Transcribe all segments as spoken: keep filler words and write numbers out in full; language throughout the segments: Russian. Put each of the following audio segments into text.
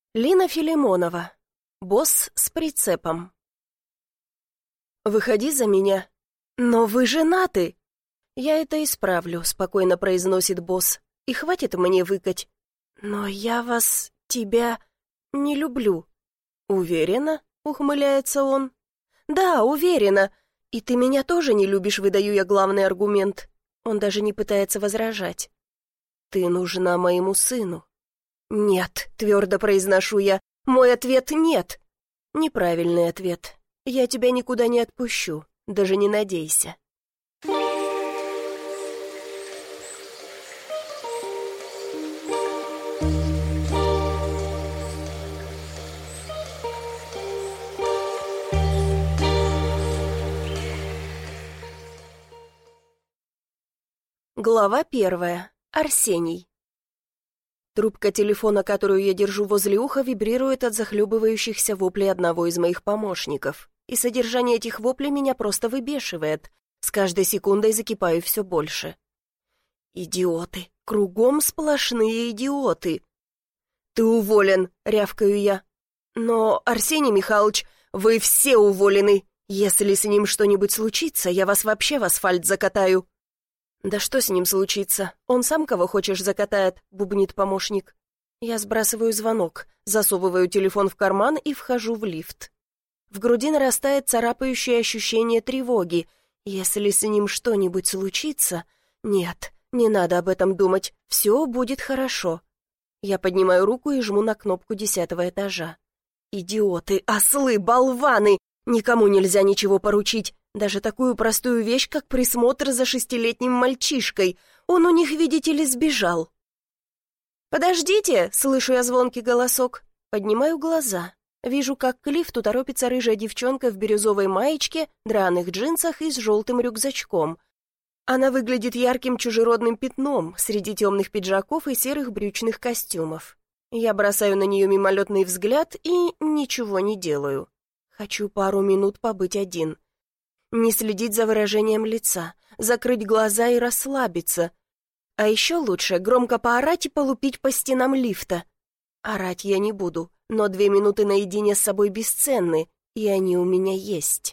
Лина Филимонова. Босс с прицепом. «Выходи за меня». «Но вы женаты!» «Я это исправлю», — спокойно произносит босс. «И хватит мне выкать». «Но я вас, тебя, не люблю». «Уверена?» — ухмыляется он. «Да, уверена. И ты меня тоже не любишь», — выдаю я главный аргумент. Он даже не пытается возражать. «Ты нужна моему сыну». «Нет», — твердо произношу я, — «мой ответ — нет». Неправильный ответ. Я тебя никуда не отпущу, даже не надейся. Глава первая. Арсений. Трубка телефона, которую я держу возле уха, вибрирует от захлебывающихся воплей одного из моих помощников. И содержание этих воплей меня просто выбешивает. С каждой секундой закипаю все больше. Идиоты. Кругом сплошные идиоты. «Ты уволен», — рявкаю я. «Но, Арсений Михайлович, вы все уволены. Если с ним что-нибудь случится, я вас вообще в асфальт закатаю». «Да что с ним случится? Он сам кого хочешь закатает», — бубнит помощник. Я сбрасываю звонок, засовываю телефон в карман и вхожу в лифт. В груди нарастает царапающее ощущение тревоги. Если с ним что-нибудь случится... Нет, не надо об этом думать, все будет хорошо. Я поднимаю руку и жму на кнопку десятого этажа. «Идиоты, ослы, болваны! Никому нельзя ничего поручить. Даже такую простую вещь, как присмотр за шестилетним мальчишкой. Он у них, видите ли, сбежал». «Подождите!» — слышу я звонкий голосок. Поднимаю глаза. Вижу, как к лифту торопится рыжая девчонка в бирюзовой маечке, драных джинсах и с желтым рюкзачком. Она выглядит ярким чужеродным пятном среди темных пиджаков и серых брючных костюмов. Я бросаю на нее мимолетный взгляд и ничего не делаю. Хочу пару минут побыть один. Не следить за выражением лица, закрыть глаза и расслабиться. А еще лучше громко поорать и полупить по стенам лифта. Орать я не буду, но две минуты наедине с собой бесценны, и они у меня есть.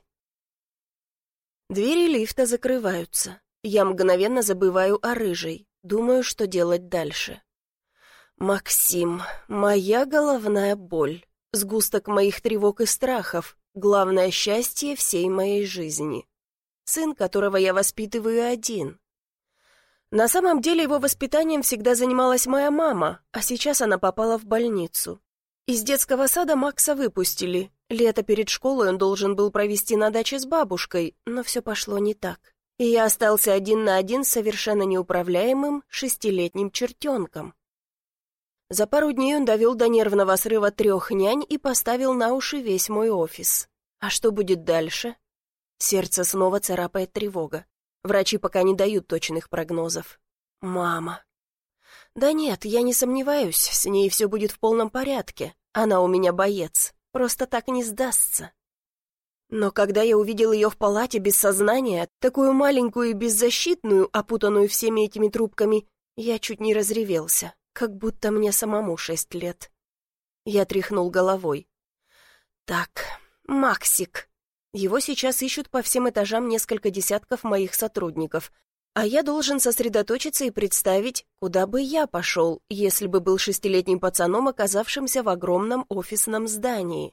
Двери лифта закрываются. Я мгновенно забываю о рыжей, думаю, что делать дальше. Максим, моя головная боль, сгусток моих тревог и страхов, главное счастье всей моей жизни. Сын, которого я воспитываю один. На самом деле его воспитанием всегда занималась моя мама, а сейчас она попала в больницу. Из детского сада Макса выпустили. Лето перед школой он должен был провести на даче с бабушкой, но все пошло не так. И я остался один на один с совершенно неуправляемым шестилетним чертенком. За пару дней он довел до нервного срыва трех нянь и поставил на уши весь мой офис. А что будет дальше? Сердце снова царапает тревога. Врачи пока не дают точных прогнозов. Мама. Да нет, я не сомневаюсь, с ней все будет в полном порядке. Она у меня боец, просто так не сдастся. Но когда я увидел ее в палате без сознания, такую маленькую и беззащитную, опутанную всеми этими трубками, я чуть не разревелся, как будто мне самому шесть лет. Я тряхнул головой. Так, Максик. Его сейчас ищут по всем этажам несколько десятков моих сотрудников, а я должен сосредоточиться и представить, куда бы я пошел, если бы был шестилетним пацаном, оказавшимся в огромном офисном здании.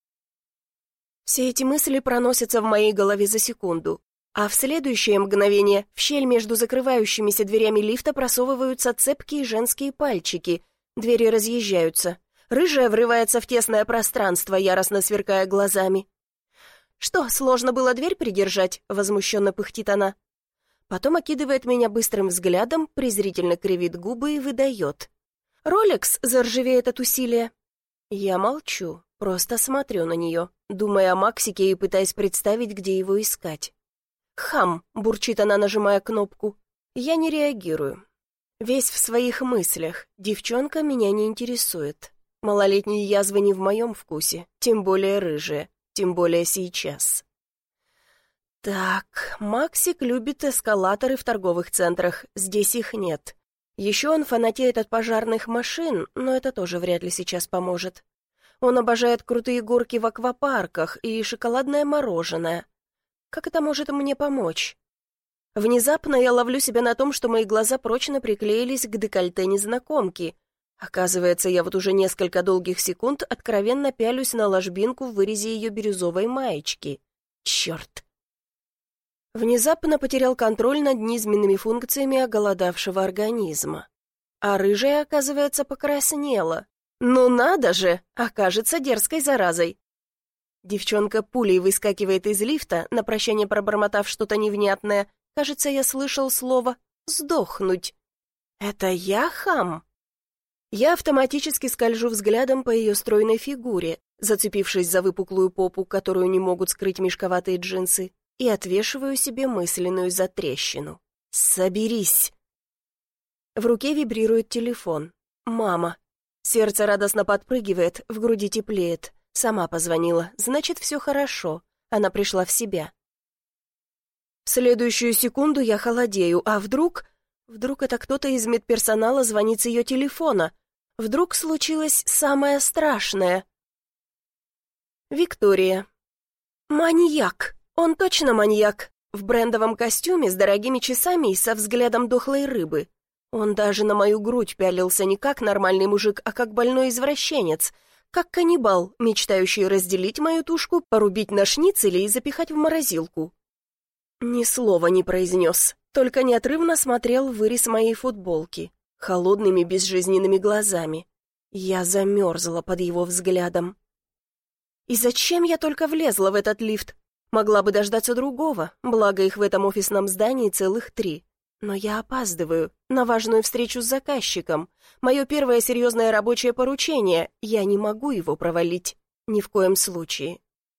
Все эти мысли проносятся в моей голове за секунду, а в следующее мгновение в щель между закрывающимися дверями лифта просовываются цепкие женские пальчики, двери разъезжаются. Рыжая врывается в тесное пространство, яростно сверкая глазами. «Что, сложно было дверь придержать?» — возмущенно пыхтит она. Потом окидывает меня быстрым взглядом, презрительно кривит губы и выдает. «Ролекс» заржавеет от усилия. Я молчу, просто смотрю на нее, думая о Максике и пытаясь представить, где его искать. «Хам!» — бурчит она, нажимая кнопку. Я не реагирую. Весь в своих мыслях. Девчонка меня не интересует. Малолетние язвы не в моем вкусе, тем более рыжие, тем более сейчас. Так, Максик любит эскалаторы в торговых центрах, здесь их нет. Еще он фанатеет от пожарных машин, но это тоже вряд ли сейчас поможет. Он обожает крутые горки в аквапарках и шоколадное мороженое. Как это может мне помочь? Внезапно я ловлю себя на том, что мои глаза прочно приклеились к декольте незнакомки. Оказывается, я вот уже несколько долгих секунд откровенно пялюсь на ложбинку в вырезе ее бирюзовой маечки. Черт! Внезапно потерял контроль над низменными функциями оголодавшего организма. А рыжая, оказывается, покраснела. Ну надо же, окажется дерзкой заразой. Девчонка пулей выскакивает из лифта, на прощание пробормотав что-то невнятное. Кажется, я слышал слово «сдохнуть». Это я хам? Я автоматически скольжу взглядом по ее стройной фигуре, зацепившись за выпуклую попу, которую не могут скрыть мешковатые джинсы, и отвешиваю себе мысленную затрещину. «Соберись!» В руке вибрирует телефон. «Мама». Сердце радостно подпрыгивает, в груди теплеет. Сама позвонила, значит, все хорошо. Она пришла в себя. В следующую секунду я холодею, а вдруг... Вдруг это кто-то из медперсонала звонит с ее телефона. Вдруг случилось самое страшное. Виктория. Маньяк. Он точно маньяк. В брендовом костюме с дорогими часами и со взглядом дохлой рыбы. Он даже на мою грудь пялился не как нормальный мужик, а как больной извращенец. Как каннибал, мечтающий разделить мою тушку, порубить на шницели и запихать в морозилку. Ни слова не произнес, только неотрывно смотрел в вырез моей футболки, холодными безжизненными глазами. Я замерзла под его взглядом. И зачем я только влезла в этот лифт? Могла бы дождаться другого, благо их в этом офисном здании целых три. Но я опаздываю на важную встречу с заказчиком. Мое первое серьезное рабочее поручение. Я не могу его провалить. Ни в коем случае.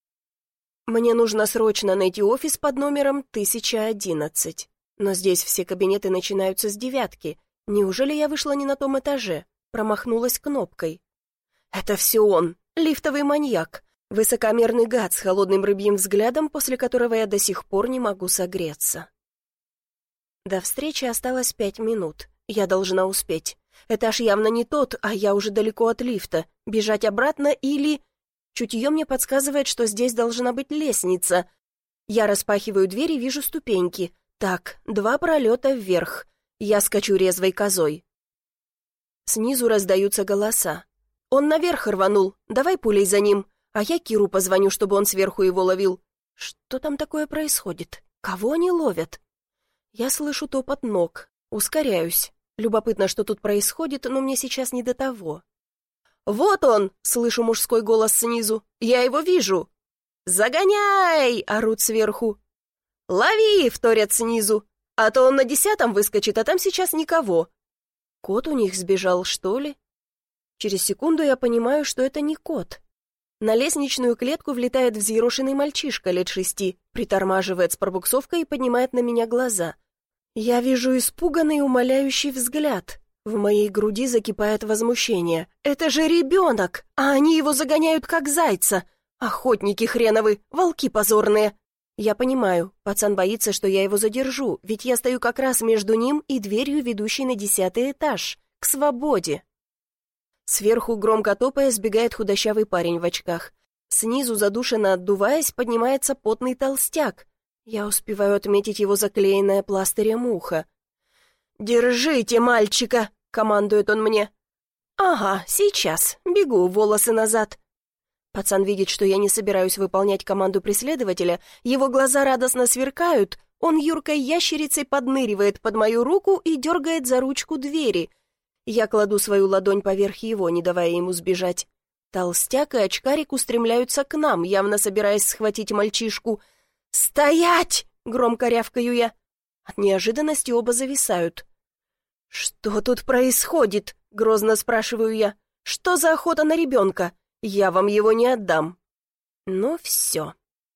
Мне нужно срочно найти офис под номером тысяча одиннадцать. Но здесь все кабинеты начинаются с девятки. Неужели я вышла не на том этаже? Промахнулась кнопкой. Это все он, лифтовый маньяк. Высокомерный гад с холодным рыбьим взглядом, после которого я до сих пор не могу согреться. До встречи осталось пять минут. Я должна успеть. Этаж явно не тот, а я уже далеко от лифта. Бежать обратно или... Чутье мне подсказывает, что здесь должна быть лестница. Я распахиваю дверь и вижу ступеньки. Так, два пролета вверх. Я скачу резвой козой. Снизу раздаются голоса. Он наверх рванул. Давай пулей за ним. А я Киру позвоню, чтобы он сверху его ловил. Что там такое происходит? Кого они ловят? Я слышу топот ног. Ускоряюсь. Любопытно, что тут происходит, но мне сейчас не до того. «Вот он!» — слышу мужской голос снизу. «Я его вижу!» «Загоняй!» — орут сверху. «Лови!» — вторят снизу. «А то он на десятом выскочит, а там сейчас никого». Кот у них сбежал, что ли? Через секунду я понимаю, что это не кот. На лестничную клетку влетает взъерошенный мальчишка лет шести, притормаживает с пробуксовкой и поднимает на меня глаза. Я вижу испуганный умоляющий взгляд. В моей груди закипает возмущение. «Это же ребенок! А они его загоняют, как зайца! Охотники хреновы, волки позорные!» Я понимаю, пацан боится, что я его задержу, ведь я стою как раз между ним и дверью, ведущей на десятый этаж, к свободе. Сверху, громко топая, сбегает худощавый парень в очках. Снизу, задушенно отдуваясь, поднимается потный толстяк. Я успеваю отметить его заклеенное пластырем ухо. «Держите мальчика!» — командует он мне. «Ага, сейчас. Бегу, волосы назад». Пацан видит, что я не собираюсь выполнять команду преследователя, его глаза радостно сверкают, он юркой ящерицей подныривает под мою руку и дергает за ручку двери. Я кладу свою ладонь поверх его, не давая ему сбежать. Толстяк и очкарик устремляются к нам, явно собираясь схватить мальчишку. «Стоять!» — громко рявкаю я. От неожиданности оба зависают. «Что тут происходит?» — грозно спрашиваю я. «Что за охота на ребенка? Я вам его не отдам». Ну все.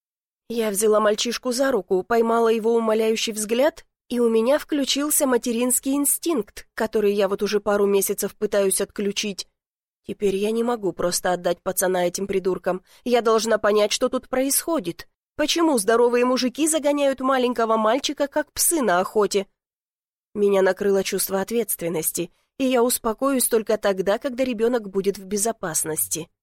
Я взяла мальчишку за руку, поймала его умоляющий взгляд, и у меня включился материнский инстинкт, который я вот уже пару месяцев пытаюсь отключить. Теперь я не могу просто отдать пацана этим придуркам. Я должна понять, что тут происходит. Почему здоровые мужики загоняют маленького мальчика, как псы на охоте? Меня накрыло чувство ответственности, и я успокоюсь только тогда, когда ребенок будет в безопасности.